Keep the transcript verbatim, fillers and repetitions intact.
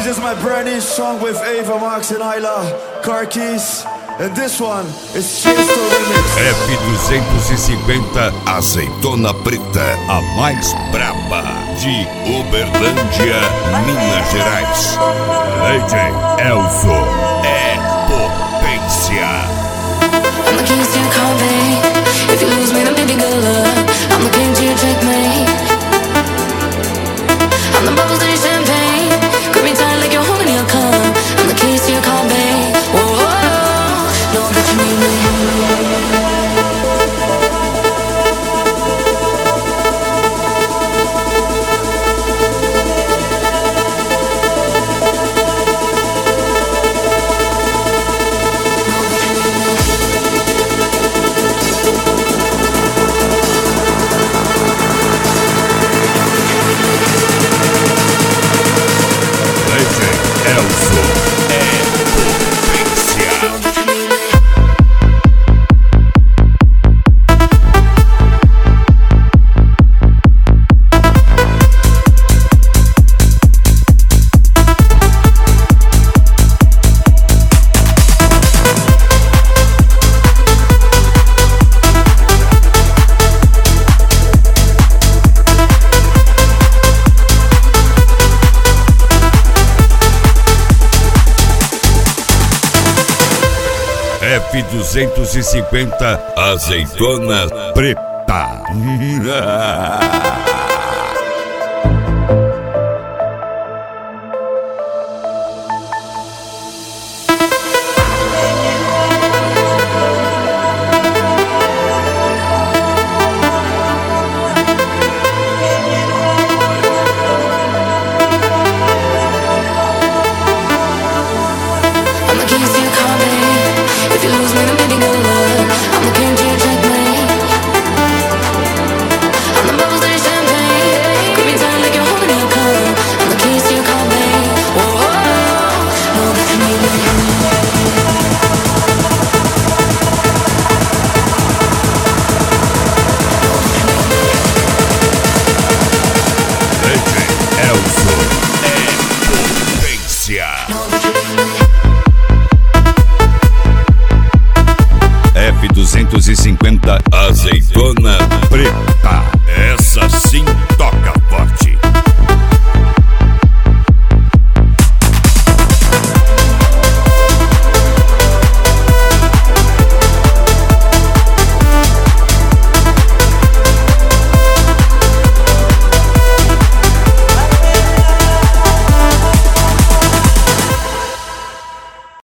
This is my brand new song with Ava Max and Ayla, Car Keys. And this one is Chase the Remix. F duzentos e cinquenta Azeitona Preta, a mais braba de Uberlândia, Minas Gerais. D J Elzo é potência. I'm the keys to your car, babe. If you lose me, then baby, good luck. I'm the king to your checkmate. I'm the bubbles to your champagne. Grip me tight like you're holding your cup. I'm the keys to your car, babe. Whoa, whoa, whoa. Know that you need me. F duzentos e cinquenta Azeitona Preta. D J Elzo é potência.